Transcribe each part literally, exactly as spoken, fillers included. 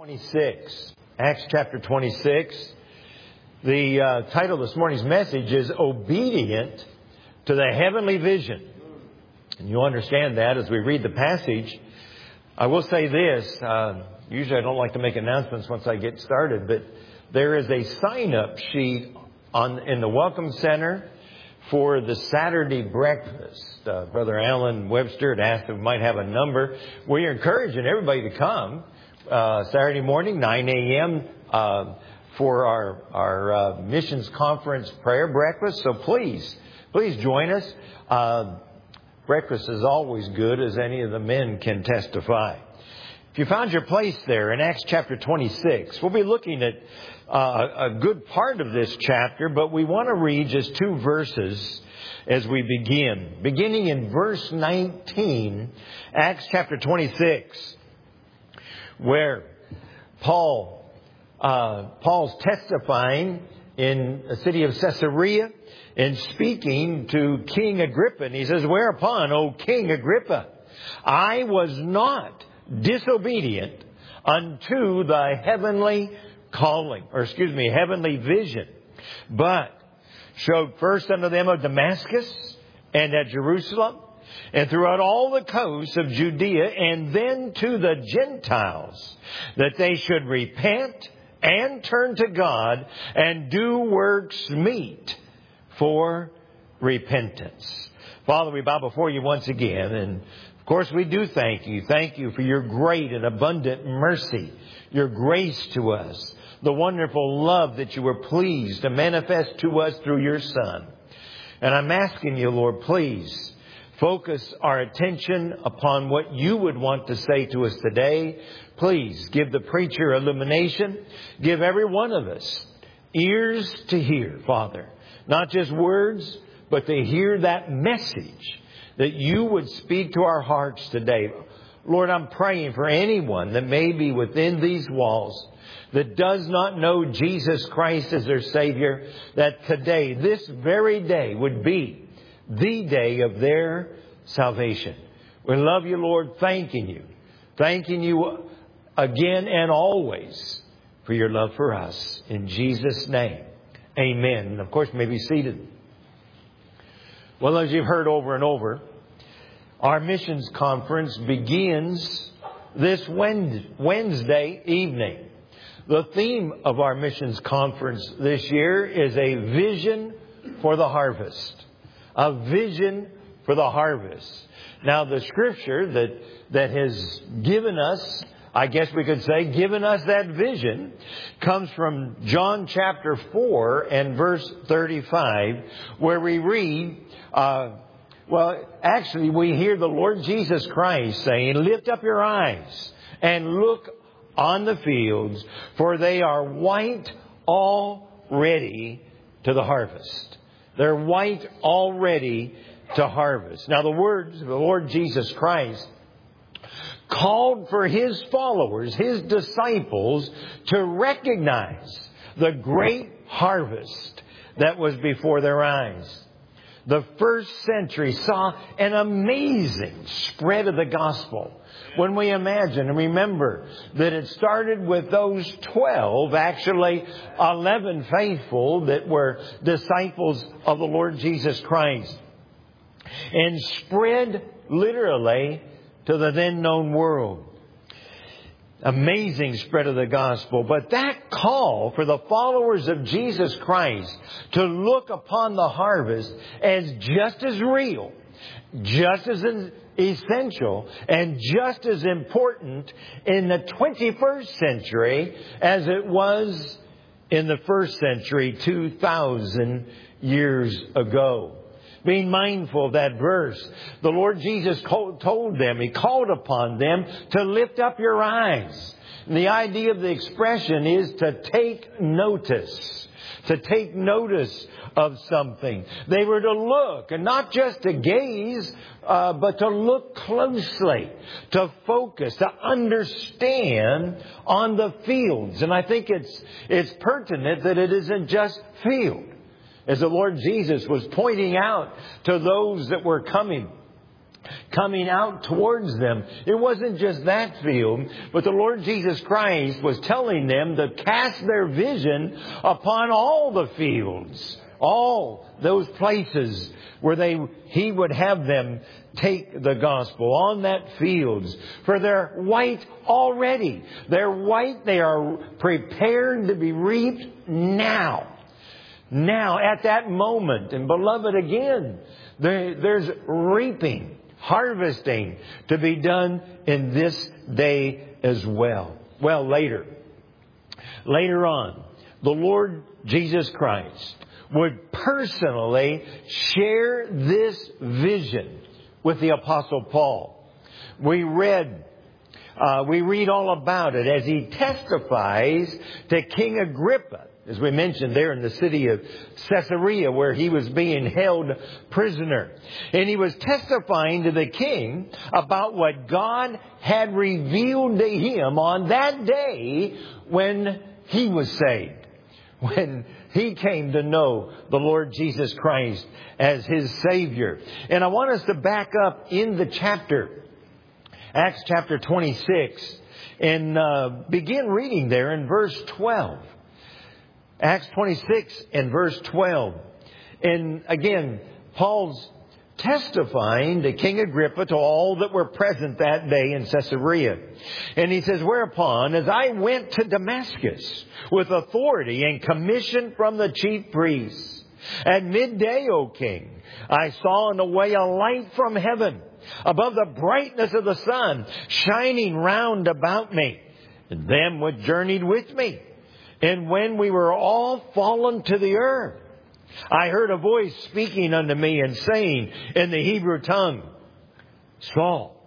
twenty-six. Acts chapter twenty-six. The uh, title of this morning's message is Obedient to the Heavenly Vision. And you'll understand that as we read the passage. I will say this. Uh, usually I don't like to make announcements once I get started, but there is a sign-up sheet on in the Welcome Center for the Saturday breakfast. Uh, Brother Alan Webster had asked if we might have a number. We're encouraging everybody to come uh, Saturday morning, nine a.m., uh, for our, our uh, missions conference prayer breakfast. So please, please join us. Uh, breakfast is always good, as any of the men can testify. If you found your place there in Acts chapter twenty-six, we'll be looking at uh, a good part of this chapter, but we want to read just two verses as we begin. Beginning in verse nineteen, Acts chapter twenty-six, where Paul, uh, Paul's testifying in the city of Caesarea and speaking to King Agrippa. And he says, "Whereupon, O King Agrippa, I was not disobedient unto the heavenly calling," or excuse me, heavenly vision, "but showed first unto them of Damascus and at Jerusalem and throughout all the coasts of Judea, and then to the Gentiles, that they should repent and turn to God and do works meet for repentance." Father, we bow before you once again, and of course, we do thank you. Thank you for your great and abundant mercy, your grace to us, the wonderful love that you were pleased to manifest to us through your Son. And I'm asking you, Lord, please focus our attention upon what you would want to say to us today. Please give the preacher illumination. Give every one of us ears to hear, Father. Not just words, but to hear that message that you would speak to our hearts today. Lord, I'm praying for anyone that may be within these walls that does not know Jesus Christ as their Savior, that today, this very day, would be the day of their salvation. We love you, Lord, thanking you. Thanking you again and always for your love for us. In Jesus' name, amen. And of course, you may be seated. Well, as you've heard over and over, our missions conference begins this Wednesday evening. The theme of our missions conference this year is a vision for the harvest. A vision for the harvest. Now, the scripture that, that has given us, I guess we could say, given us that vision, comes from John chapter four and verse thirty-five, where we read, uh, well, actually, we hear the Lord Jesus Christ saying, "Lift up your eyes and look on the fields, for they are white already to the harvest." They're white already to harvest. Now, the words of the Lord Jesus Christ called for His followers, His disciples, to recognize the great harvest that was before their eyes. The first century saw an amazing spread of the gospel. When we imagine and remember that it started with those twelve, actually eleven faithful that were disciples of the Lord Jesus Christ, and spread literally to the then known world. Amazing spread of the gospel. But that call for the followers of Jesus Christ to look upon the harvest as just as real, just as essential, and just as important in the twenty-first century as it was in the first century two thousand years ago. Being mindful of that verse, the Lord Jesus told them, He called upon them to lift up your eyes. And the idea of the expression is to take notice. To take notice of something. They were to look, and not just to gaze, uh, but to look closely, to focus, to understand on the fields. And I think it's it's pertinent that it isn't just field. As the Lord Jesus was pointing out to those that were coming coming out towards them. It wasn't just that field, but the Lord Jesus Christ was telling them to cast their vision upon all the fields, all those places where they He would have them take the gospel on that fields. For they're white already. They're white. They are prepared to be reaped now. Now, at that moment. And beloved, again, there, there's reaping, harvesting to be done in this day as well. Well, later, later on, the Lord Jesus Christ would personally share this vision with the Apostle Paul. We read, uh, we read all about it as he testifies to King Agrippa, as we mentioned there in the city of Caesarea, where he was being held prisoner. And he was testifying to the king about what God had revealed to him on that day when he was saved, when he came to know the Lord Jesus Christ as his Savior. And I want us to back up in the chapter, Acts chapter twenty-six, and uh, begin reading there in verse twelve. Acts twenty-six and verse twelve. And again, Paul's testifying to King Agrippa, to all that were present that day in Caesarea. And he says, whereupon, as I went to Damascus with authority and commission from the chief priests, at midday, O king, I saw in the way a light from heaven, above the brightness of the sun, shining round about me, and them which journeyed with me. And when we were all fallen to the earth, I heard a voice speaking unto me and saying in the Hebrew tongue, Saul,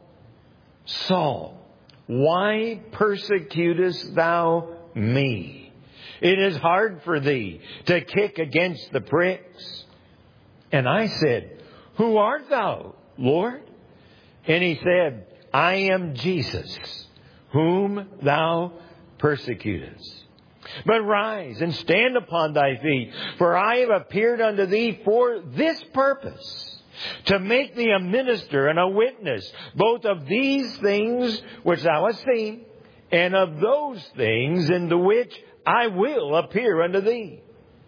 Saul, why persecutest thou me? It is hard for thee to kick against the pricks. And I said, Who art thou, Lord? And he said, I am Jesus, whom thou persecutest. But rise and stand upon thy feet, for I have appeared unto thee for this purpose, to make thee a minister and a witness, both of these things which thou hast seen, and of those things in the which I will appear unto thee,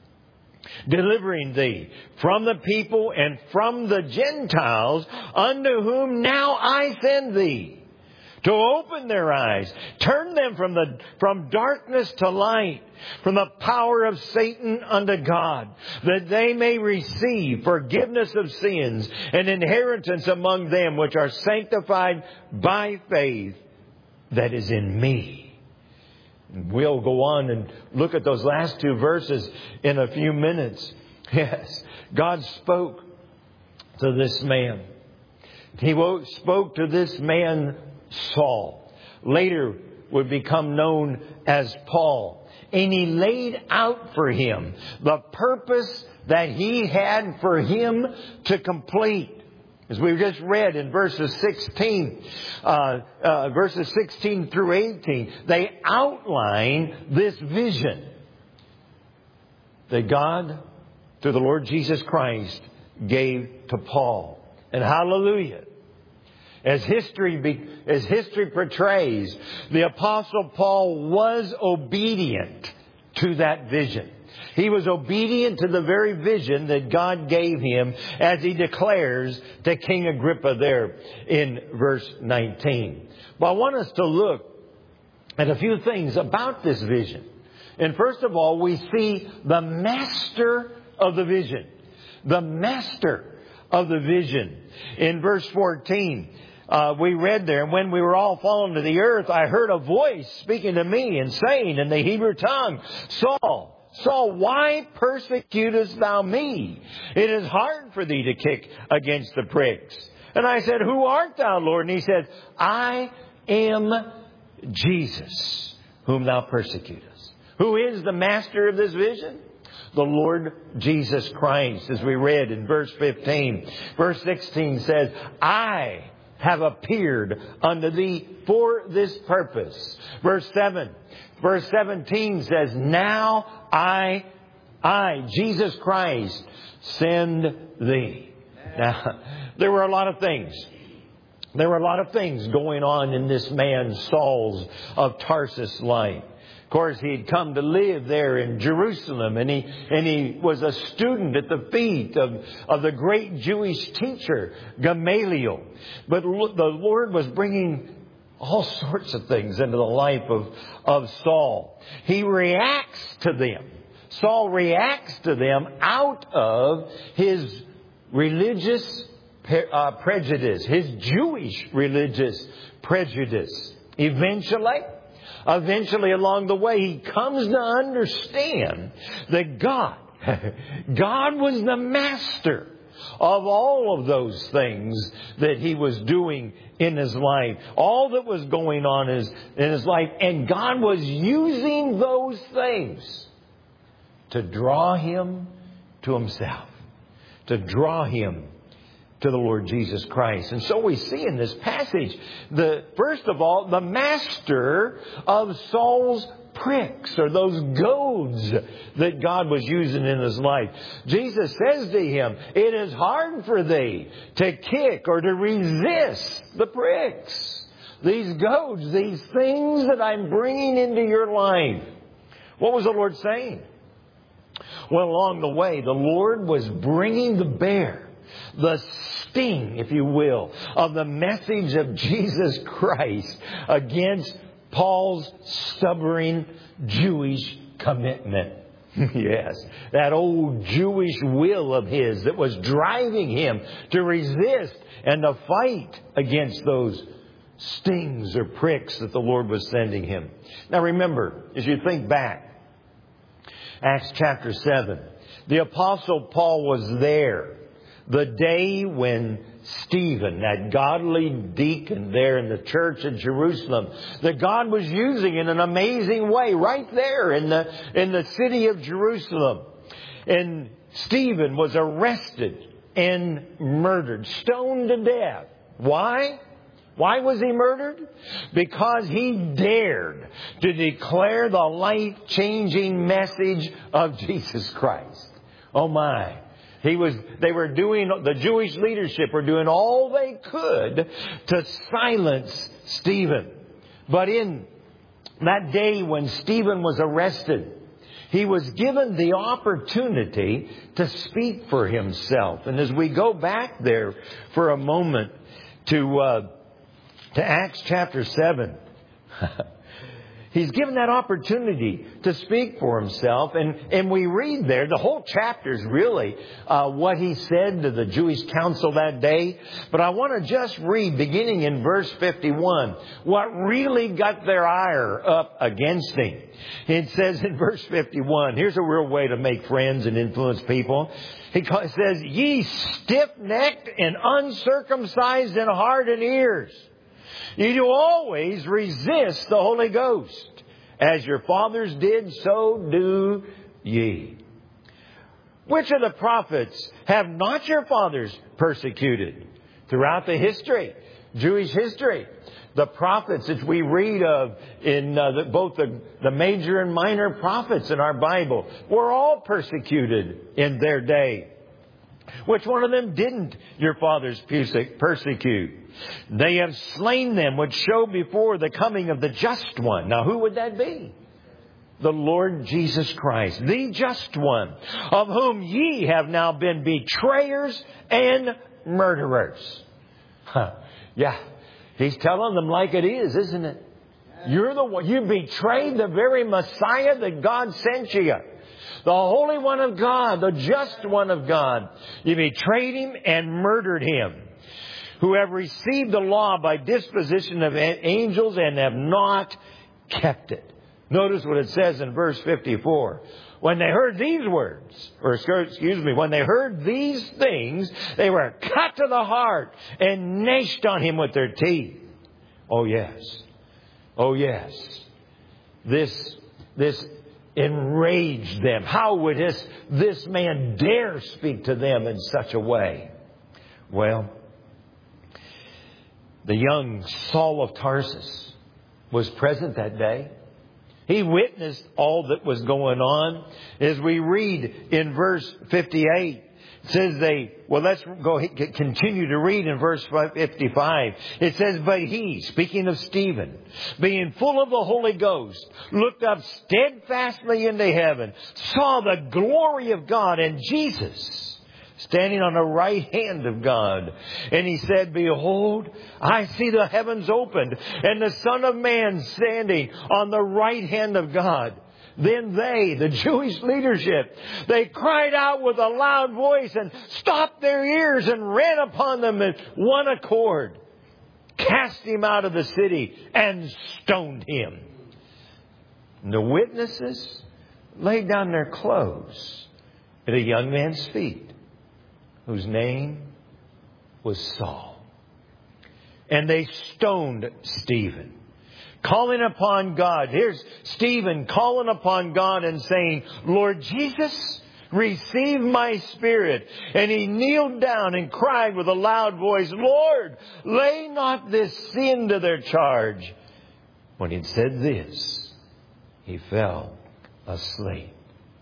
delivering thee from the people and from the Gentiles, unto whom now I send thee, to open their eyes, turn them from the from darkness to light, from the power of Satan unto God, that they may receive forgiveness of sins and inheritance among them which are sanctified by faith that is in me. We'll go on and look at those last two verses in a few minutes. Yes, God spoke to this man. He spoke to this man, Saul, later would become known as Paul. And he laid out for him the purpose that he had for him to complete. As we've just read in verses sixteen, uh, uh, verses sixteen through eighteen, they outline this vision that God, through the Lord Jesus Christ, gave to Paul. And hallelujah! As history, as history portrays, the Apostle Paul was obedient to that vision. He was obedient to the very vision that God gave him, as he declares to King Agrippa there in verse nineteen. But I want us to look at a few things about this vision. And first of all, we see the master of the vision. The master of the vision. In verse fourteen, Uh, we read there, and when we were all fallen to the earth, I heard a voice speaking to me and saying in the Hebrew tongue, Saul, Saul, why persecutest thou me? It is hard for thee to kick against the pricks. And I said, Who art thou, Lord? And he said, I am Jesus, whom thou persecutest. Who is the master of this vision? The Lord Jesus Christ, as we read in verse fifteen. Verse sixteen says, I have appeared unto thee for this purpose. Verse seven, verse seventeen says, Now I, I, Jesus Christ, send thee. Now, there were a lot of things There were a lot of things going on in this man Saul's of Tarsus life. Of course, he had come to live there in Jerusalem, and he and he was a student at the feet of, of the great Jewish teacher, Gamaliel. But the Lord was bringing all sorts of things into the life of, of Saul. He reacts to them. Saul reacts to them out of his religious uh, prejudice, his Jewish religious prejudice. Eventually, eventually along the way, he comes to understand that God, God was the master of all of those things that he was doing in his life. All that was going on is, in his life. And God was using those things to draw him to himself. To draw him to the Lord Jesus Christ. And so we see in this passage, the first of all, the master of Saul's pricks, or those goads that God was using in his life. Jesus says to him, it is hard for thee to kick or to resist the pricks. These goads, these things that I'm bringing into your life. What was the Lord saying? Well, along the way, the Lord was bringing to bear the sting, if you will, of the message of Jesus Christ against Paul's stubborn Jewish commitment. Yes, that old Jewish will of his that was driving him to resist and to fight against those stings or pricks that the Lord was sending him. Now remember, as you think back, Acts chapter seven, the Apostle Paul was there the day when Stephen, that godly deacon there in the church in Jerusalem, that God was using in an amazing way right there in the, in the city of Jerusalem. And Stephen was arrested and murdered, stoned to death. Why? Why was he murdered? Because he dared to declare the life-changing message of Jesus Christ. Oh my. He was, they were doing, the Jewish leadership were doing all they could to silence Stephen. But in that day when Stephen was arrested, he was given the opportunity to speak for himself. And as we go back there for a moment to, uh, to Acts chapter seven, he's given that opportunity to speak for himself. And, and we read there, the whole chapter is really uh, what he said to the Jewish council that day. But I want to just read, beginning in verse fifty-one, what really got their ire up against him. It says in verse fifty-one, here's a real way to make friends and influence people. He says, ye stiff-necked and uncircumcised in heart and ears, you do always resist the Holy Ghost. As your fathers did, so do ye. Which of the prophets have not your fathers persecuted? Throughout the history, Jewish history, the prophets that we read of in uh, the, both the, the major and minor prophets in our Bible were all persecuted in their day. Which one of them didn't your fathers persecute? They have slain them which show before the coming of the just one. Now who would that be? The Lord Jesus Christ, the just one, of whom ye have now been betrayers and murderers. Huh. Yeah, he's telling them like it is, isn't it? You're the one, you betrayed the very Messiah that God sent you. The Holy One of God, the just one of God. You betrayed him and murdered him. Who have received the law by disposition of angels and have not kept it. Notice what it says in verse fifty-four. When they heard these words, or excuse me, when they heard these things, they were cut to the heart and gnashed on him with their teeth. Oh yes. Oh yes. This, this enraged them. How would this, this man dare speak to them in such a way? Well, the young Saul of Tarsus was present that day. He witnessed all that was going on. As we read in verse fifty-eight, It says they, well, let's go continue to read in verse fifty-five. It says, but he, speaking of Stephen, being full of the Holy Ghost, looked up steadfastly into heaven, saw the glory of God and Jesus standing on the right hand of God. And he said, behold, I see the heavens opened and the Son of Man standing on the right hand of God. Then they, the Jewish leadership, they cried out with a loud voice and stopped their ears and ran upon them in one accord, cast him out of the city and stoned him. And the witnesses laid down their clothes at a young man's feet, whose name was Saul. And they stoned Stephen, calling upon God. Here's Stephen calling upon God and saying, Lord Jesus, receive my spirit. And he kneeled down and cried with a loud voice, Lord, lay not this sin to their charge. When he'd said this, he fell asleep.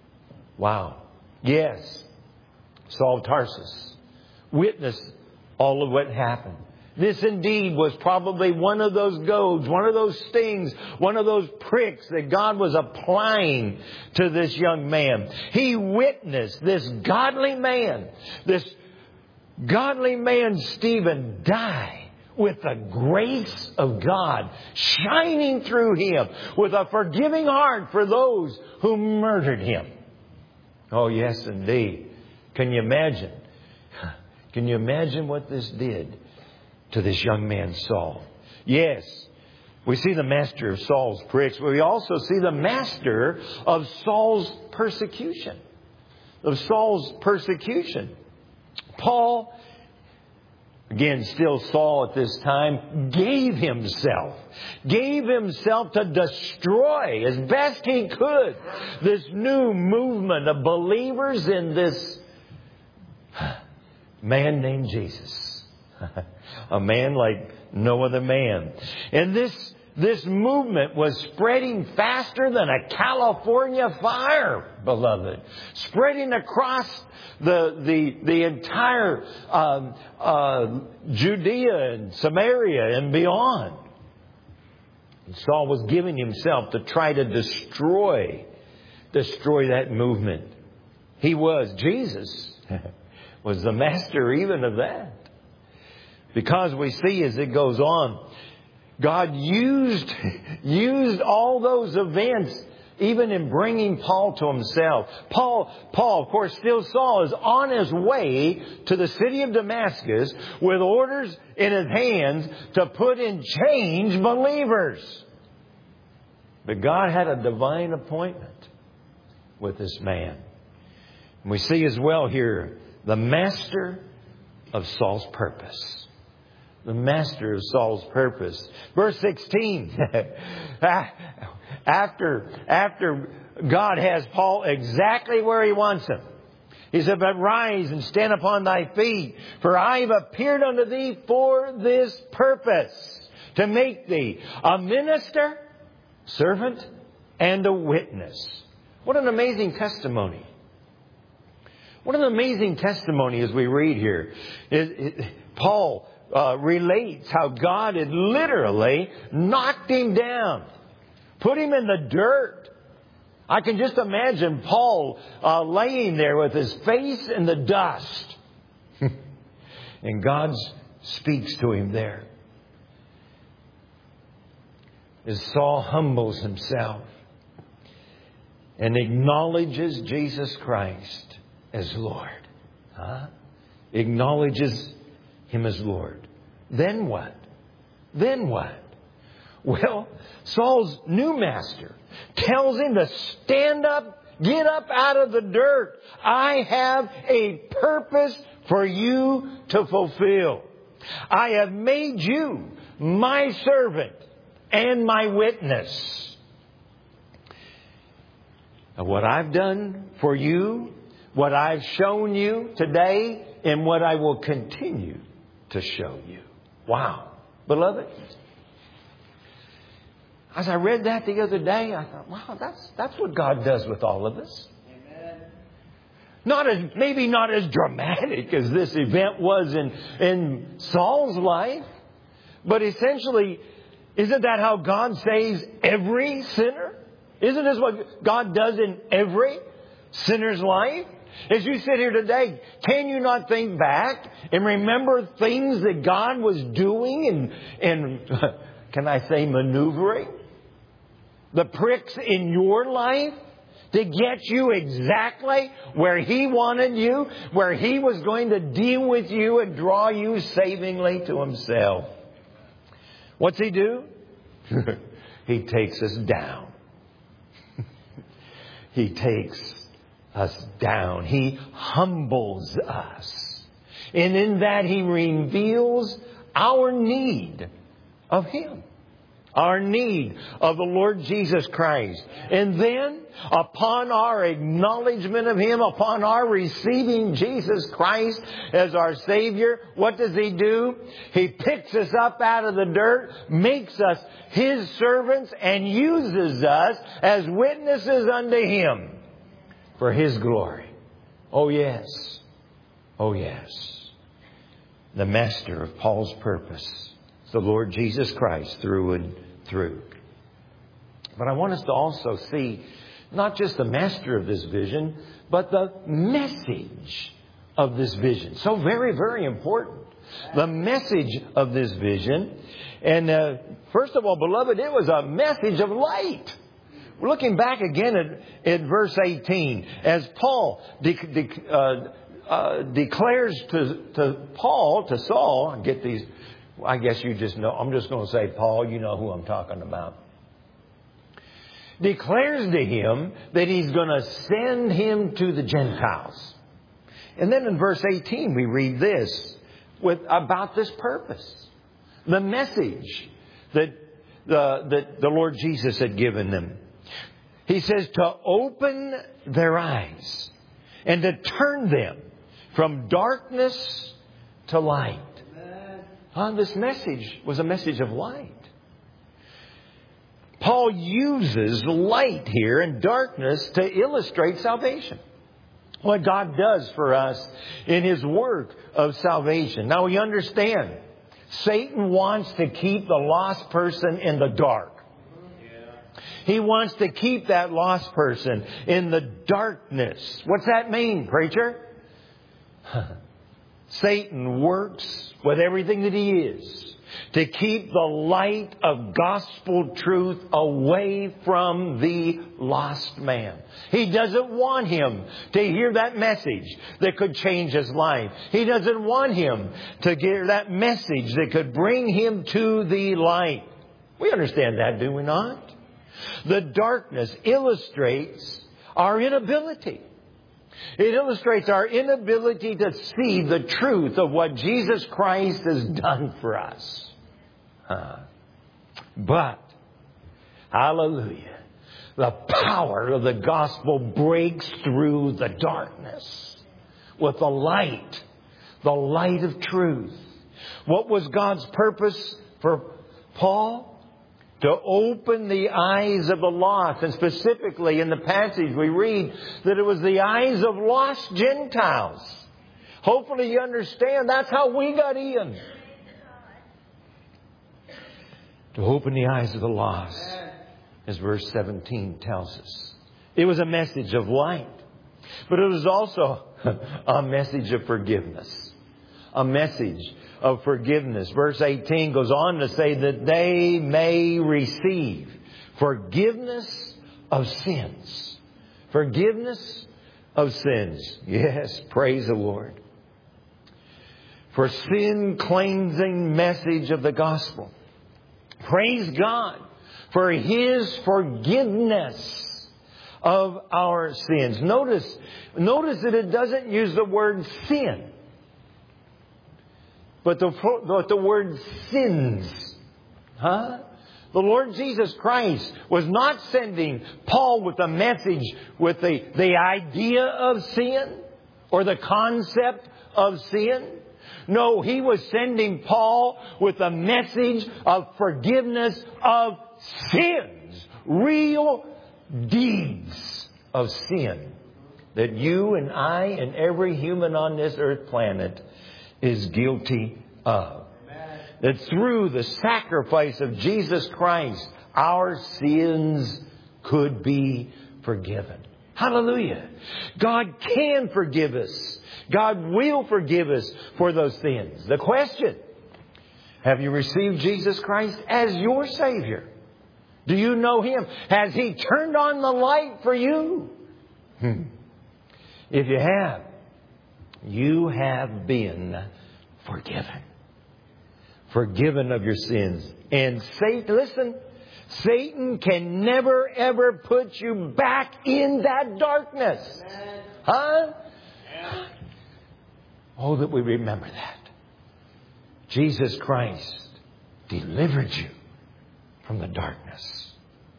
Wow. Yes, Saul of Tarsus witnessed all of what happened. This indeed was probably one of those goads, one of those stings, one of those pricks that God was applying to this young man. He witnessed this godly man, this godly man Stephen, die with the grace of God shining through him, with a forgiving heart for those who murdered him. Oh, yes, indeed. Can you imagine? Can you imagine what this did to this young man, Saul? Yes, we see the master of Saul's pricks, but we also see the master of Saul's persecution. Of Saul's persecution. Paul, again, still Saul at this time, gave himself, gave himself to destroy as best he could this new movement of believers in this man named Jesus. A man like no other man. And this, this movement was spreading faster than a California fire, beloved. Spreading across the, the, the entire um, uh, Judea and Samaria and beyond. And Saul was giving himself to try to destroy, destroy that movement. He was, Jesus was the master even of that. Because we see as it goes on, God used, used all those events even in bringing Paul to himself. Paul, Paul, of course, still Saul, is on his way to the city of Damascus with orders in his hands to put in chains believers. But God had a divine appointment with this man. And we see as well here the master of Saul's purpose. The master of Saul's purpose. Verse sixteen. after, after God has Paul exactly where he wants him. He said, but rise and stand upon thy feet, for I have appeared unto thee for this purpose, to make thee a minister, servant, and a witness. What an amazing testimony. What an amazing testimony as we read here. It, it, Paul Uh, relates how God had literally knocked him down, put him in the dirt. I can just imagine Paul uh, laying there with his face in the dust. And God speaks to him there. As Saul humbles himself and acknowledges Jesus Christ as Lord. Huh? Acknowledges Him as Lord. Then what? Then what? Well, Saul's new master tells him to stand up, get up out of the dirt. I have a purpose for you to fulfill. I have made you my servant and my witness. Of what I've done for you, what I've shown you today, and what I will continue to show you. Wow. Beloved, as I read that the other day, I thought, wow, that's, that's what God does with all of us. Amen. Not as, maybe not as dramatic as this event was in, in Saul's life. But essentially, isn't that how God saves every sinner? Isn't this what God does in every sinner's life? As you sit here today, can you not think back and remember things that God was doing and, and can I say maneuvering? The pricks in your life to get you exactly where He wanted you, where He was going to deal with you and draw you savingly to Himself. What's He do? He takes us down. He takes us down. He humbles us. And in that He reveals our need of Him. Our need of the Lord Jesus Christ. And then, upon our acknowledgement of Him, upon our receiving Jesus Christ as our Savior, what does He do? He picks us up out of the dirt, makes us His servants, and uses us as witnesses unto Him for His glory. Oh yes. Oh yes. The master of Paul's purpose is the Lord Jesus Christ through and through. But I want us to also see not just the master of this vision, but the message of this vision. So very, very important. The message of this vision. And uh, first of all, beloved, it was a message of light. We're looking back again at, at verse eighteen. As Paul de- de- uh, uh, declares to, to Paul, to Saul, I get these... I guess you just know. I'm just going to say, Paul, you know who I'm talking about. Declares to him that he's going to send him to the Gentiles. And then in verse eighteen, we read this with about this purpose. The message that the, that the Lord Jesus had given them. He says to open their eyes and to turn them from darkness to light. Uh, this message was a message of light. Paul uses light here and darkness to illustrate salvation. What God does for us in His work of salvation. Now we understand Satan wants to keep the lost person in the dark. He wants to keep that lost person in the darkness. What's that mean, preacher? Satan works with everything that he is to keep the light of gospel truth away from the lost man. He doesn't want him to hear that message that could change his life. He doesn't want him to hear that message that could bring him to the light. We understand that, do we not? The darkness illustrates our inability. It illustrates our inability to see the truth of what Jesus Christ has done for us. Uh, but, hallelujah, the power of the gospel breaks through the darkness with the light, the light of truth. What was God's purpose for Paul? To open the eyes of the lost. And specifically in the passage we read that it was the eyes of lost Gentiles. Hopefully you understand that's how we got in. To open the eyes of the lost, as verse seventeen tells us. It was a message of light. But it was also a message of forgiveness. A message of forgiveness. Verse eighteen goes on to say that they may receive forgiveness of sins. Forgiveness of sins. Yes, praise the Lord. For sin cleansing message of the gospel. Praise God for His forgiveness of our sins. Notice, notice that it doesn't use the word sin. But the, but the word sins. Huh? The Lord Jesus Christ was not sending Paul with a message with the, the idea of sin or the concept of sin. No, He was sending Paul with a message of forgiveness of sins. Real deeds of sin that you and I and every human on this earth planet is guilty of. Amen. That through the sacrifice of Jesus Christ, our sins could be forgiven. Hallelujah. God can forgive us. God will forgive us for those sins. The question, have you received Jesus Christ as your Savior? Do you know Him? Has He turned on the light for you? Hmm. If you have, you have been forgiven. Forgiven of your sins. And Satan, listen, Satan can never ever put you back in that darkness. Huh? Oh, that we remember that. Jesus Christ delivered you from the darkness.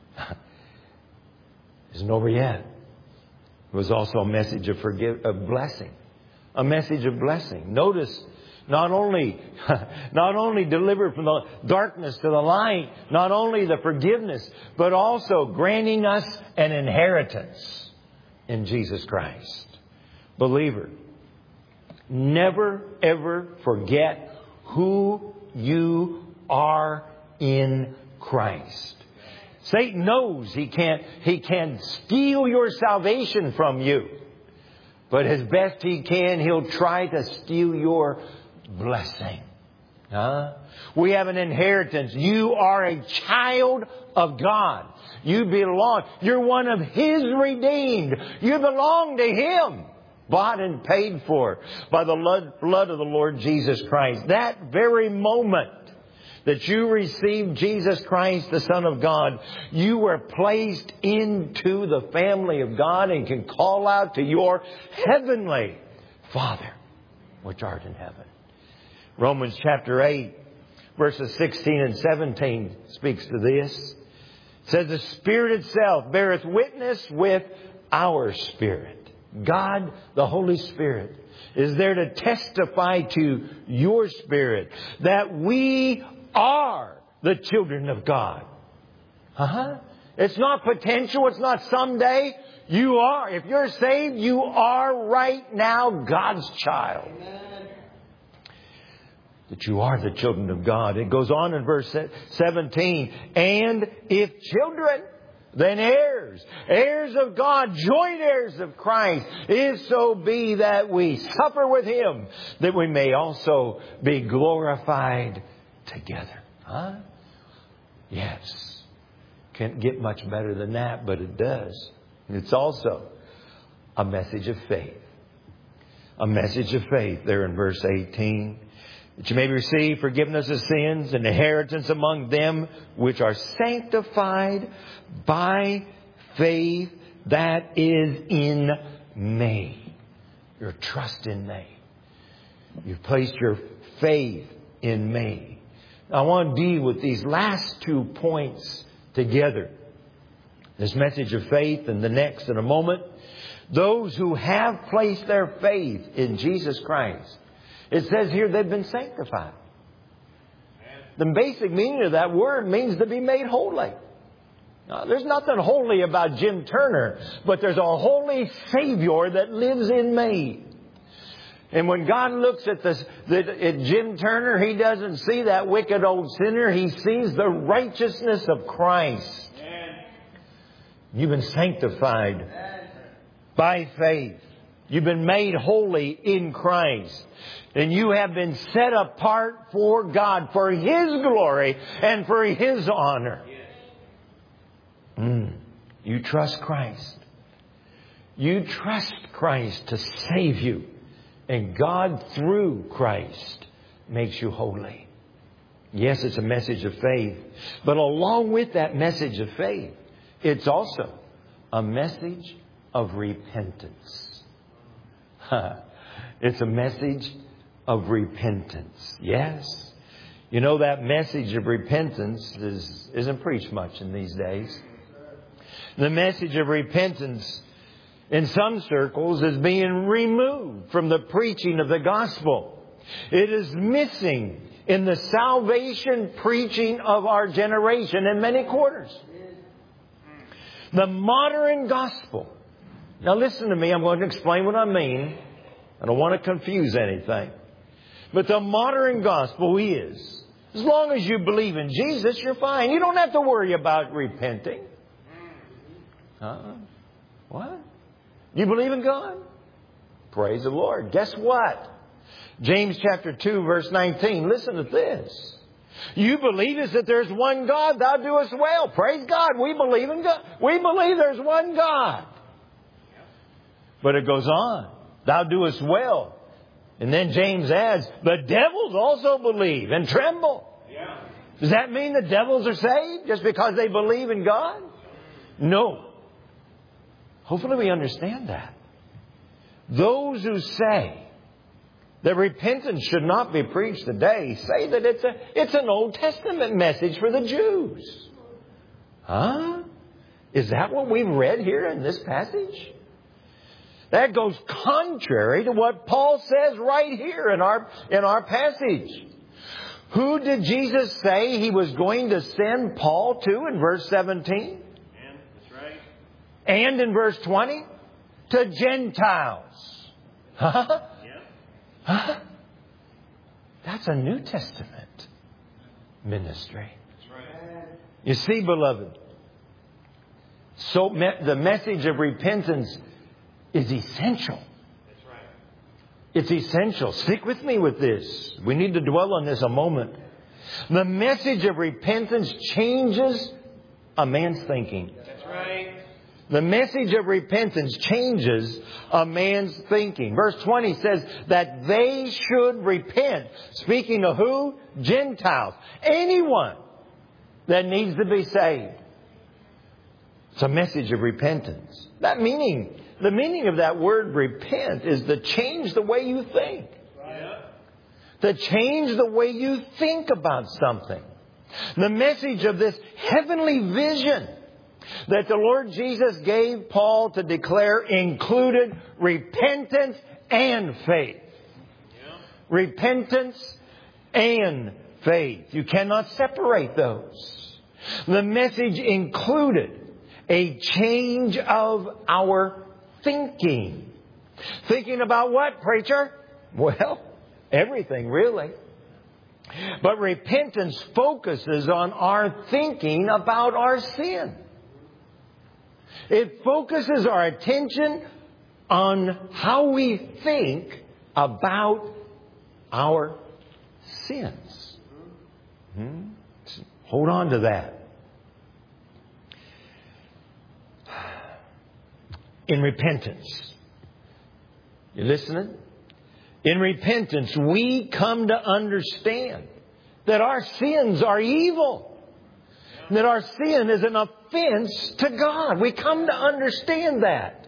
Isn't over yet. It was also a message of forgive, of blessing. A message of blessing. Notice, not only, not only delivered from the darkness to the light, not only the forgiveness, but also granting us an inheritance in Jesus Christ. Believer, never ever forget who you are in Christ. Satan knows he can't, he can steal your salvation from you. But as best he can, he'll try to steal your blessing. Huh? We have an inheritance. You are a child of God. You belong. You're one of His redeemed. You belong to Him. Bought and paid for by the blood of the Lord Jesus Christ. That very moment that you received Jesus Christ, the Son of God, you were placed into the family of God and can call out to your heavenly Father, which art in heaven. Romans chapter eight, verses sixteen and seventeen speaks to this. It says, the Spirit itself beareth witness with our spirit. God, the Holy Spirit, is there to testify to your spirit that we are the children of God. Uh-huh. It's not potential. It's not someday. You are. If you're saved, you are right now God's child. Amen. That you are the children of God. It goes on in verse seventeen. And if children, then heirs, heirs of God, joint heirs of Christ, if so be that we suffer with Him, that we may also be glorified together. Huh? Yes. Can't get much better than that, but it does. It's also a message of faith. A message of faith there in verse eighteen. That you may receive forgiveness of sins and inheritance among them which are sanctified by faith that is in me. Your trust in me. You've placed your faith in me. I want to deal with these last two points together. This message of faith and the next in a moment. Those who have placed their faith in Jesus Christ. It says here they've been sanctified. The basic meaning of that word means to be made holy. Now, there's nothing holy about Jim Turner, but there's a holy Savior that lives in me. And when God looks at, this, at Jim Turner, He doesn't see that wicked old sinner. He sees the righteousness of Christ. You've been sanctified by faith. You've been made holy in Christ. And you have been set apart for God, for His glory and for His honor. Mm. You trust Christ. You trust Christ to save you. And God, through Christ, makes you holy. Yes, it's a message of faith. But along with that message of faith, it's also a message of repentance. It's a message of repentance. Yes. You know, that message of repentance is, isn't preached much in these days. The message of repentance in some circles is being removed from the preaching of the gospel. It is missing in the salvation preaching of our generation in many quarters. The modern gospel Now listen to me. I'm going to explain what I mean. I don't want to confuse anything. But the modern gospel is, as long as you believe in Jesus, you're fine. You don't have to worry about repenting. Huh? What? You believe in God? Praise the Lord. Guess what? James chapter two, verse nineteen. Listen to this. You believe is that there's one God, thou doest well. Praise God. We believe in God. We believe there's one God. But it goes on. Thou doest well. And then James adds, the devils also believe and tremble. Yeah. Does that mean the devils are saved just because they believe in God? No. Hopefully we understand that. Those who say that repentance should not be preached today say that it's a it's an Old Testament message for the Jews. Huh? Is that what we've read here in this passage? That goes contrary to what Paul says right here in our in our passage. Who did Jesus say He was going to send Paul to in verse seventeen? And, that's right. And in verse twenty? To Gentiles. Huh? Yeah. Huh? That's a New Testament ministry. That's right. You see, beloved, so me- the message of repentance is essential. That's right. It's essential. Stick with me with this. We need to dwell on this a moment. The message of repentance changes a man's thinking. That's right. The message of repentance changes a man's thinking. Verse twenty says that they should repent. Speaking of who? Gentiles. Anyone that needs to be saved. It's a message of repentance. That meaning, the meaning of that word repent is to change the way you think. Yeah. To change the way you think about something. The message of this heavenly vision that the Lord Jesus gave Paul to declare included repentance and faith. Yeah. Repentance and faith. You cannot separate those. The message included a change of our thinking. Thinking about what, preacher? Well, everything really. But repentance focuses on our thinking about our sin. It focuses our attention on how we think about our sins. Hmm? Hold on to that. In repentance. You listening? In repentance, we come to understand that our sins are evil. That our sin is an offense to God. We come to understand that.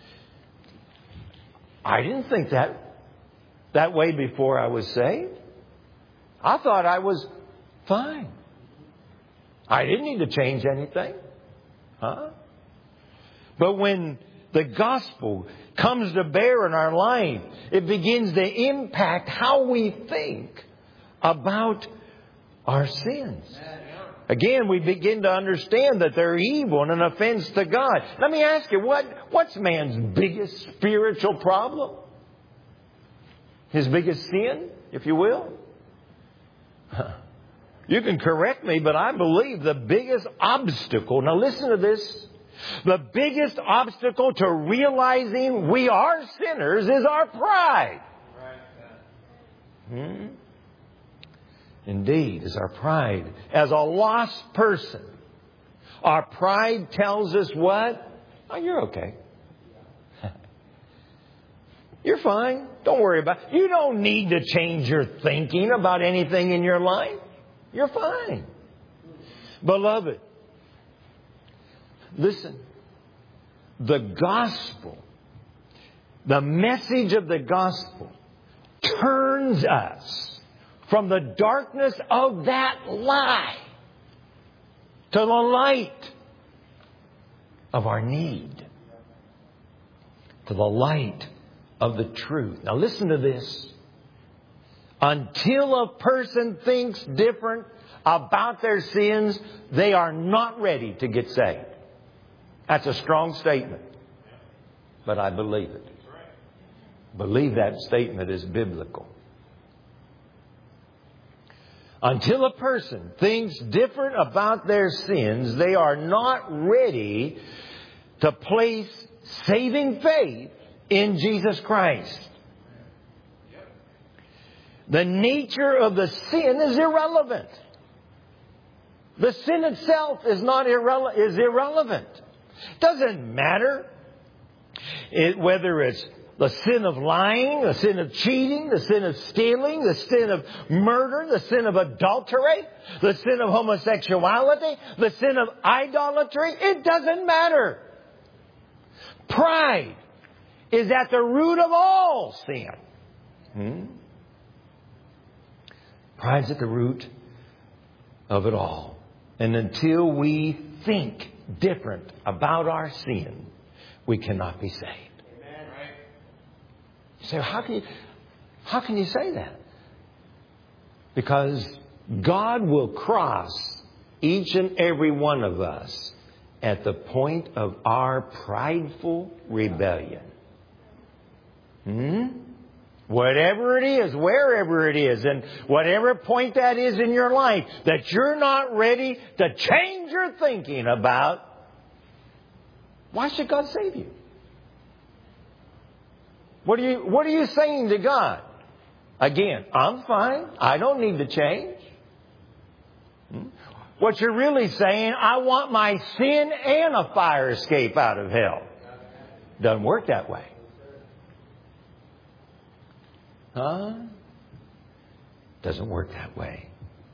I didn't think that that way before I was saved. I thought I was fine. I didn't need to change anything. Huh? But when the gospel comes to bear in our life, it begins to impact how we think about our sins. Again, we begin to understand that they're evil and an offense to God. Let me ask you, what, what's man's biggest spiritual problem? His biggest sin, if you will? You can correct me, but I believe the biggest obstacle, now listen to this, the biggest obstacle to realizing we are sinners is our pride. Hmm? Indeed, is our pride. As a lost person, our pride tells us what? Oh, you're okay. You're fine. Don't worry about it. You don't need to change your thinking about anything in your life. You're fine. Beloved, listen. The gospel, the message of the gospel turns us from the darkness of that lie to the light of our need. To the light of the truth. Now listen to this. Until a person thinks different about their sins, they are not ready to get saved. That's a strong statement. but I believe it. Believe that statement is biblical. Until a person thinks different about their sins, they are not ready to place saving faith in Jesus Christ. The nature of the sin is irrelevant. The sin itself is not irrele- is irrelevant. Doesn't matter it, whether it's the sin of lying, the sin of cheating, the sin of stealing, the sin of murder, the sin of adultery, the sin of homosexuality, the sin of idolatry. It doesn't matter. Pride is at the root of all sin. Hmm? Pride's at the root of it all. And until we think different about our sin, we cannot be saved. You say, how can you, how can you say that? Because God will cross each and every one of us at the point of our prideful rebellion. Hmm? Whatever it is, wherever it is, and whatever point that is in your life that you're not ready to change your thinking about, why should God save you? What are you, what are you saying to God? Again, I'm fine. I don't need to change. Hmm? What you're really saying, I want my sin and a fire escape out of hell. Doesn't work that way. Huh? Doesn't work that way.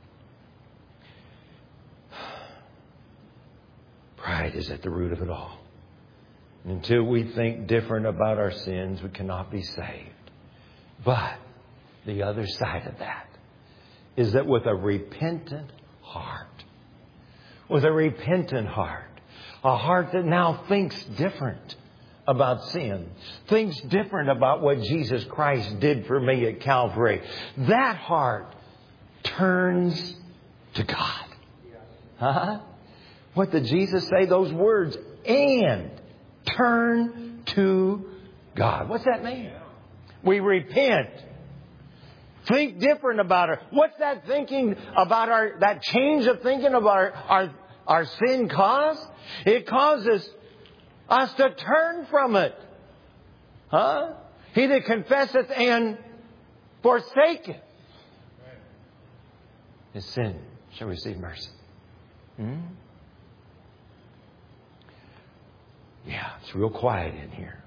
Pride is at the root of it all. Until we think different about our sins, we cannot be saved. But the other side of that is that with a repentant heart, with a repentant heart, a heart that now thinks different about sin, thinks different about what Jesus Christ did for me at Calvary, that heart turns to God. Huh? What did Jesus say? Those words, and turn to God. What's that mean? We repent. Think different about it. What's that thinking about our, that change of thinking about our, our, our sin cause? It causes us to turn from it. Huh? He that confesseth and forsaketh his sin shall receive mercy. Hmm? Yeah, it's real quiet in here.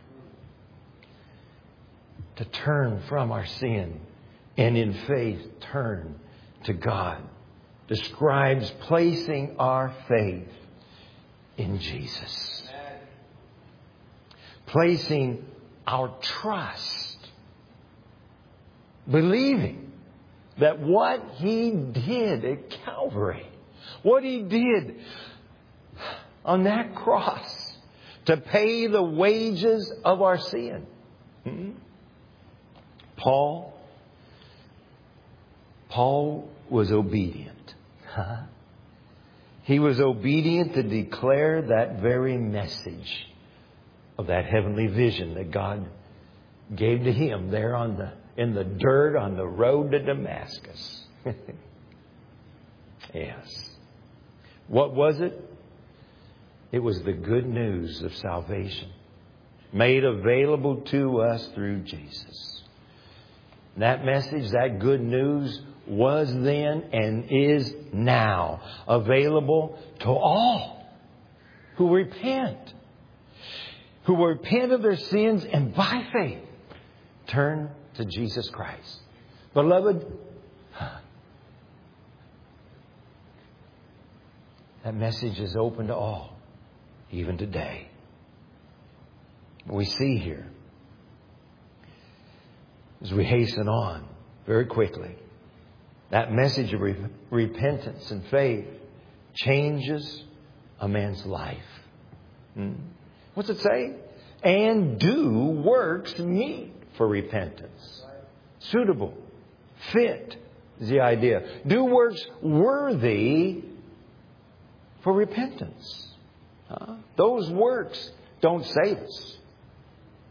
To turn from our sin and in faith turn to God describes placing our faith in Jesus. Placing our trust, believing that what He did at Calvary, what He did on that cross to pay the wages of our sin. Hmm? Paul, Paul was obedient. Huh? He was obedient to declare that very message of that heavenly vision that God gave to him there on the in the dirt on the road to Damascus. Yes. What was it? It was the good news of salvation made available to us through Jesus. That message, that good news was then and is now available to all who repent. Who repent of their sins and by faith turn to Jesus Christ. Beloved, that message is open to all, even today. We see here, as we hasten on very quickly, that message of re- repentance and faith changes a man's life. Hmm? What's it say? And do works meet for repentance. Suitable, fit is the idea. Do works worthy for repentance. Huh? Those works don't save us.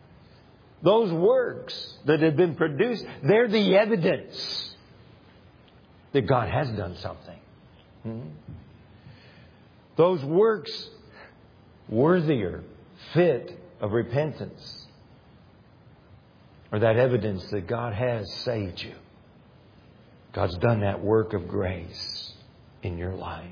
those works that have been produced, they're the evidence that God has done something. Hmm? Those works worthier, fit of repentance, or that evidence that God has saved you. God's done that work of grace in your life.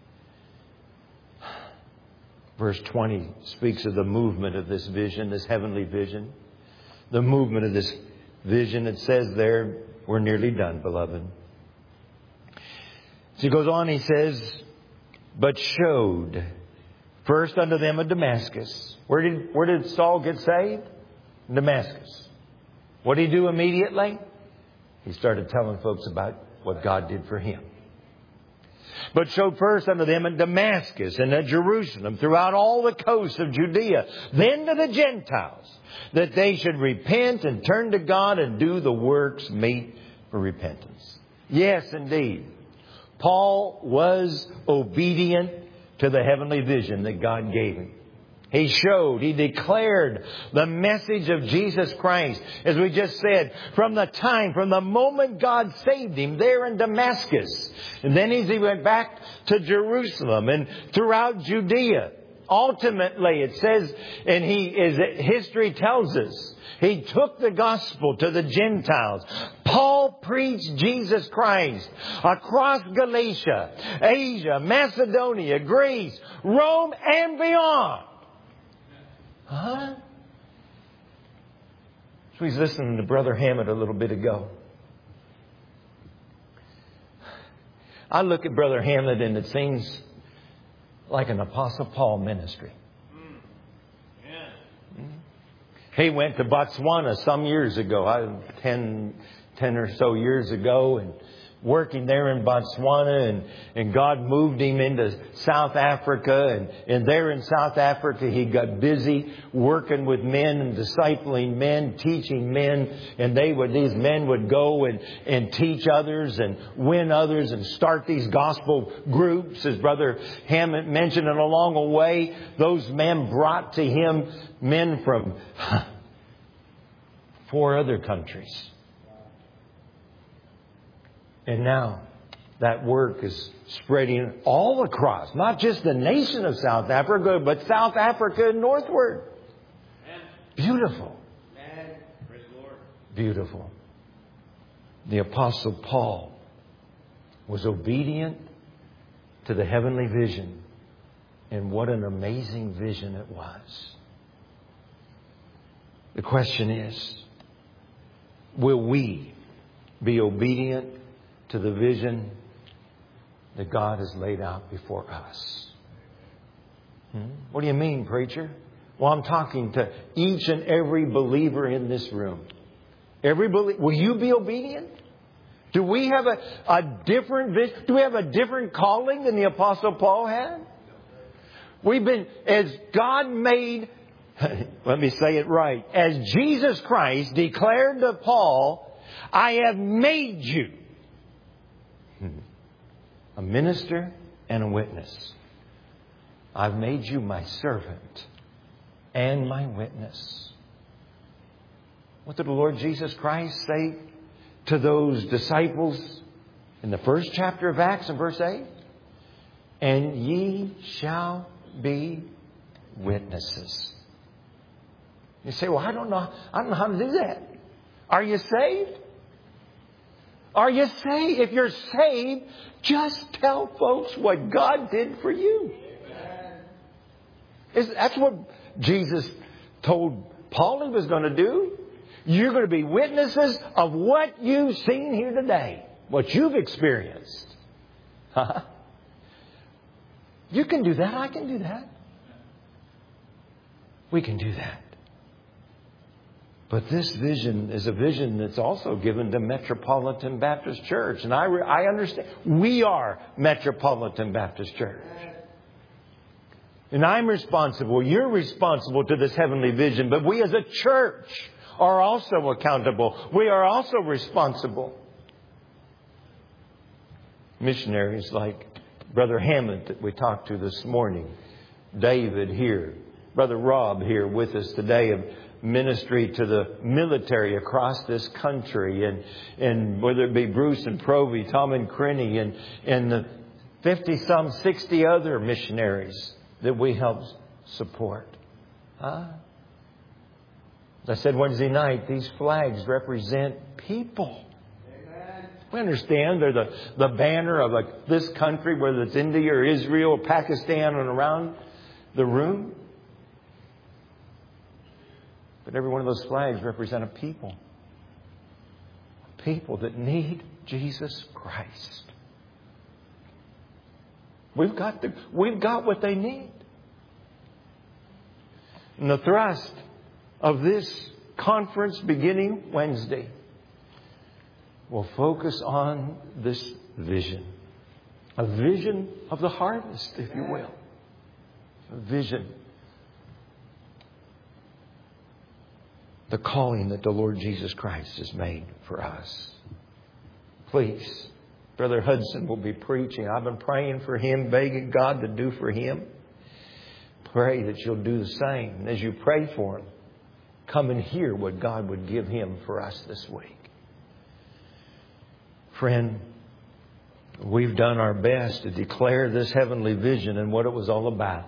Verse twenty speaks of the movement of this vision, this heavenly vision. The movement of this vision, it says there, we're nearly done, beloved. So he goes on, he says, but showed first unto them of Damascus. Where did, where did Saul get saved? Damascus. What did he do immediately? He started telling folks about what God did for him. But showed first unto them in Damascus and at Jerusalem, throughout all the coasts of Judea, then to the Gentiles, that they should repent and turn to God and do the works meet for repentance. Yes, indeed. Paul was obedient to the heavenly vision that God gave him. He showed, he declared the message of Jesus Christ. As we just said, from the time, from the moment God saved him there in Damascus. And then as he went back to Jerusalem and throughout Judea. Ultimately, it says, and he, as history tells us, he took the gospel to the Gentiles. Paul preached Jesus Christ across Galatia, Asia, Macedonia, Greece, Rome, and beyond. Huh? So he's listening to Brother Hammond a little bit ago. I look at Brother Hammond and it seems like an Apostle Paul ministry. He went to Botswana some years ago, I, ten, ten or so years ago, and working there in Botswana, and, and God moved him into South Africa, and, and there in South Africa he got busy working with men and discipling men, teaching men, and they would, these men would go and, and teach others and win others and start these gospel groups. As Brother Hammond mentioned, and along the way, those men brought to him men from four other countries. And now that work is spreading all across, not just the nation of South Africa, but South Africa northward. Beautiful. Beautiful. The Apostle Paul was obedient to the heavenly vision. And what an amazing vision it was. The question is, will we be obedient to the vision that God has laid out before us? Hmm? What do you mean, preacher? Well, I'm talking to each and every believer in this room. Every belie- Will you be obedient? Do we have a, a different vision? Do we have a different calling than the Apostle Paul had? We've been, as God made, let me say it right, as Jesus Christ declared to Paul, I have made you a minister and a witness. I've made you my servant and my witness. What did the Lord Jesus Christ say to those disciples in the first chapter of Acts in verse eight? And ye shall be witnesses. You say, well, I don't know, I don't know how to do that. Are you saved? Are you saved? If you're saved, just tell folks what God did for you. Is that's what Jesus told Paul he was going to do. You're going to be witnesses of what you've seen here today, what you've experienced. You can do that. I can do that. We can do that. But this vision is a vision that's also given to Metropolitan Baptist Church. And I, I understand. We are Metropolitan Baptist Church. And I'm responsible. You're responsible to this heavenly vision. But we as a church are also accountable. We are also responsible. Missionaries like Brother Hammond that we talked to this morning. David here. Brother Rob here with us today of ministry to the military across this country, and and whether it be Bruce and Provey, Tom and Crenny, and and the fifty some sixty other missionaries that we help support. Huh? As I said Wednesday night, these flags represent people. Amen. We understand they're the, the banner of like this country, whether it's India or Israel or Pakistan and around the room. But every one of those flags represent a people. A people that need Jesus Christ. We've got the, we've got what they need. And the thrust of this conference beginning Wednesday will focus on this vision. A vision of the harvest, if you will. A vision. The calling that the Lord Jesus Christ has made for us. Please, Brother Hudson will be preaching. I've been praying for him, begging God to do for him. Pray that you'll do the same. And as you pray for him, come and hear what God would give him for us this week. Friend, we've done our best to declare this heavenly vision and what it was all about.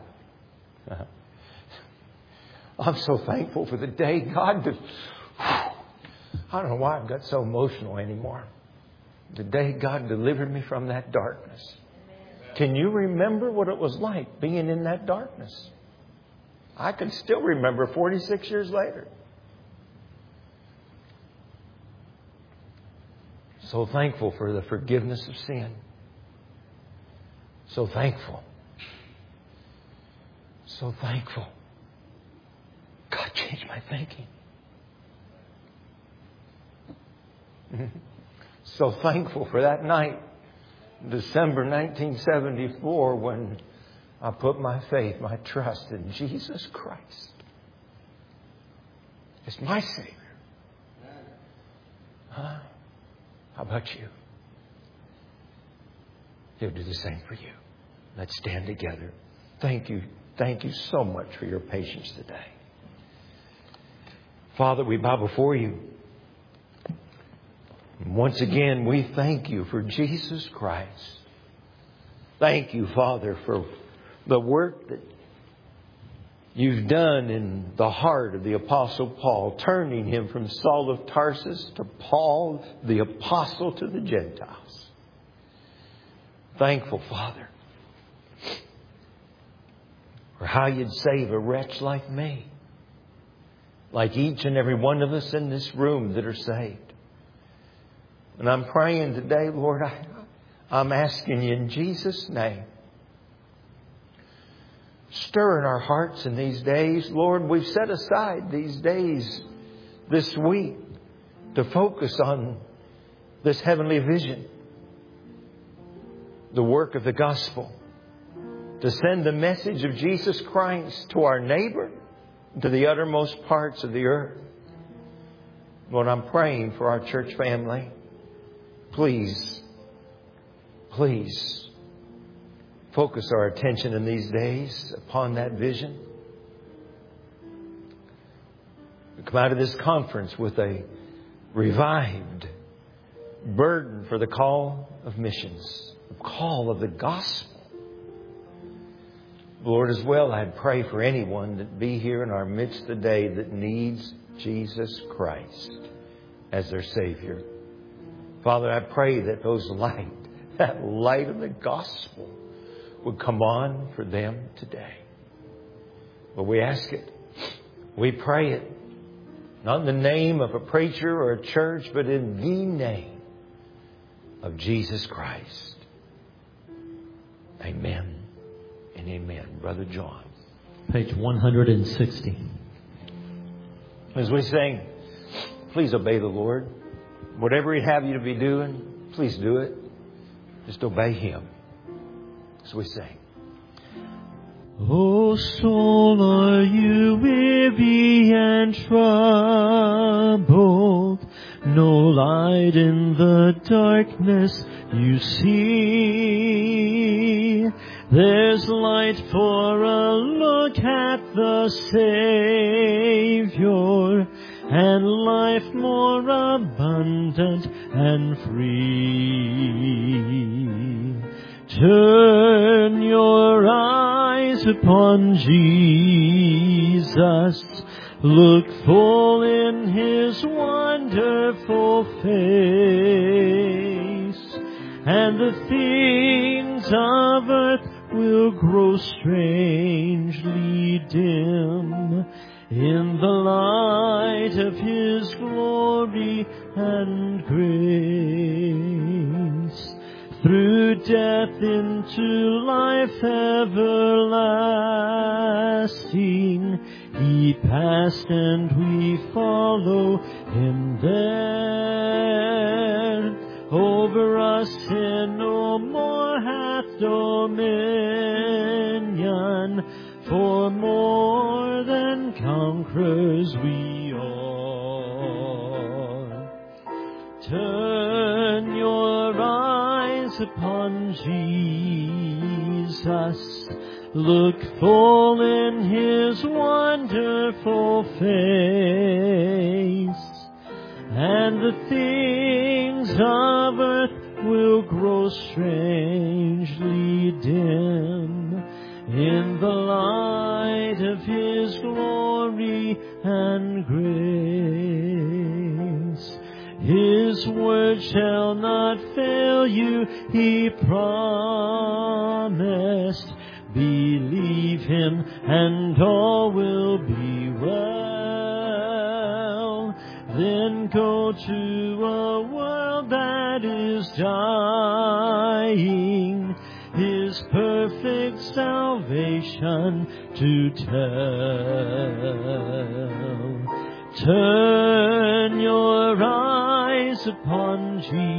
I'm so thankful for the day God did. I don't know why I've got so emotional anymore. The day God delivered me from that darkness. Can you remember what it was like being in that darkness? I can still remember forty-six years later. So thankful for the forgiveness of sin. So thankful. So thankful. God changed my thinking. So thankful for that night, December nineteen seventy-four, when I put my faith, my trust in Jesus Christ as my Savior. Huh? How about you? He'll do the same for you. Let's stand together. Thank you. Thank you so much for your patience today. Father, we bow before you. Once again, we thank you for Jesus Christ. Thank you, Father, for the work that you've done in the heart of the Apostle Paul, turning him from Saul of Tarsus to Paul, the Apostle to the Gentiles. Thankful, Father, for how you'd save a wretch like me, like each and every one of us in this room that are saved. And I'm praying today, Lord, I, I'm asking you in Jesus' name, stir in our hearts in these days. Lord, we've set aside these days this week to focus on this heavenly vision, the work of the gospel, to send the message of Jesus Christ to our neighbor, to the uttermost parts of the earth. Lord, I'm praying for our church family. Please, please focus our attention in these days upon that vision. We come out of this conference with a revived burden for the call of missions, the call of the gospel. Lord, as well, I'd pray for anyone that be here in our midst today that needs Jesus Christ as their Savior. Father, I pray that those light, that light of the gospel would come on for them today. But we ask it. We pray it. Not in the name of a preacher or a church, but in the name of Jesus Christ. Amen and amen. Brother John. Page one hundred sixty. As we sing, please obey the Lord. Whatever He'd have you to be doing, please do it. Just obey Him. As we sing. O soul, are you weary and troubled? No light in the darkness you see. There's light for a look at the Savior, and life more abundant and free. Turn your eyes upon Jesus. Look full in His wonderful face, and the things of earth will grow strangely dim in the light of His glory and grace. Through death into life everlasting, He passed and we follow Him there. Over us sin no more hath dominion, for more than conquerors we are. Turn your eyes upon Jesus. Look full in His wonderful face, and the things of earth will grow strangely dim in the light of His glory and grace. His word shall not fail you, He promised. Believe Him and all will be well. Then go to a world that is dying, His perfect salvation to tell. Turn your eyes upon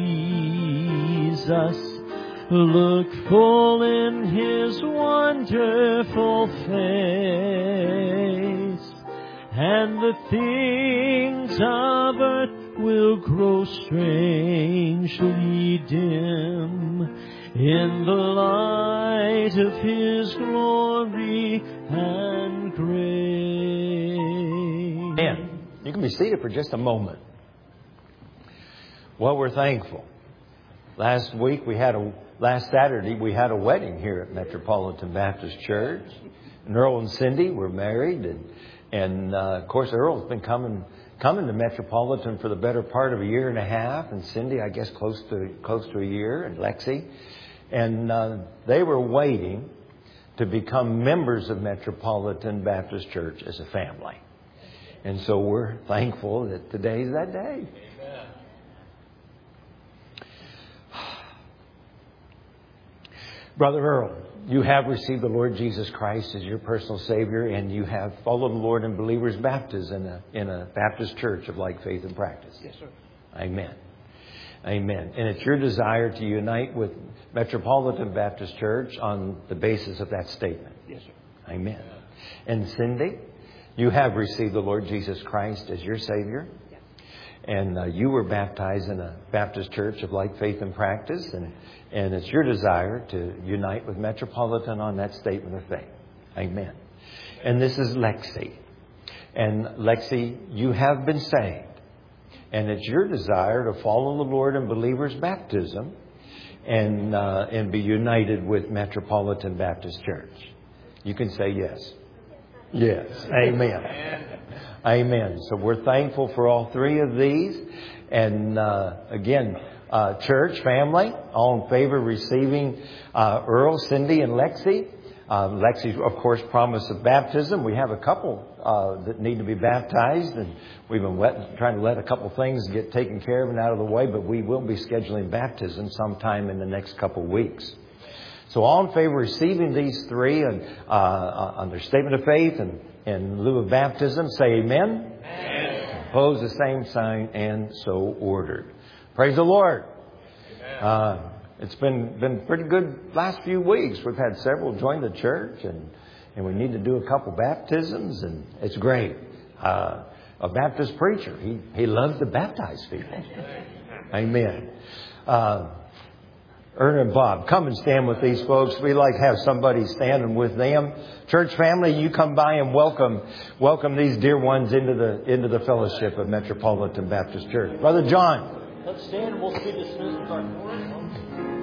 Jesus. Look full in His wonderful face, and the things of earth will grow strangely dim in the light of His glory and grace. Man, you can be seated for just a moment. Well, we're thankful. Last week we had a Last Saturday, we had a wedding here at Metropolitan Baptist Church. And Earl and Cindy were married. And, and uh, of course, Earl's been coming coming to Metropolitan for the better part of a year and a half. And Cindy, I guess, close to close to a year. And Lexi. And uh, they were waiting to become members of Metropolitan Baptist Church as a family. And so we're thankful that today's that day. Brother Earl, you have received the Lord Jesus Christ as your personal Savior, and you have followed the Lord in believers' baptism in a, in a Baptist church of like faith and practice. Yes, sir. Amen. Amen. And it's your desire to unite with Metropolitan Baptist Church on the basis of that statement. Yes, sir. Amen. And Cindy, you have received the Lord Jesus Christ as your Savior. Yes. And uh, you were baptized in a Baptist church of like faith and practice. And, and it's your desire to unite with Metropolitan on that statement of faith. Amen. And this is Lexi. And Lexi, you have been saved. And it's your desire to follow the Lord in believers' baptism and, uh, and be united with Metropolitan Baptist Church. You can say yes. Yes. Amen. Amen. So we're thankful for all three of these. And uh, again, uh, church, family, all in favor of receiving uh, Earl, Cindy, and Lexi. Uh, Lexi's, of course, promise of baptism. We have a couple uh, that need to be baptized, and we've been let, trying to let a couple things get taken care of and out of the way, but we will be scheduling baptism sometime in the next couple weeks. So all in favor of receiving these three and, uh, on their statement of faith and in lieu of baptism, say amen. Amen. Opposed, the same sign, and so ordered. Praise the Lord. Amen. Uh, It's been been pretty good last few weeks. We've had several join the church, and, and we need to do a couple baptisms, and it's great. Uh, a Baptist preacher, he, he loves to baptize people. Amen. Uh, Erna and Bob, come and stand with these folks. We like to have somebody standing with them. Church family, you come by and welcome welcome these dear ones into the into the fellowship of Metropolitan Baptist Church. Brother John. Let's stand and we'll be dismissed with our chorus.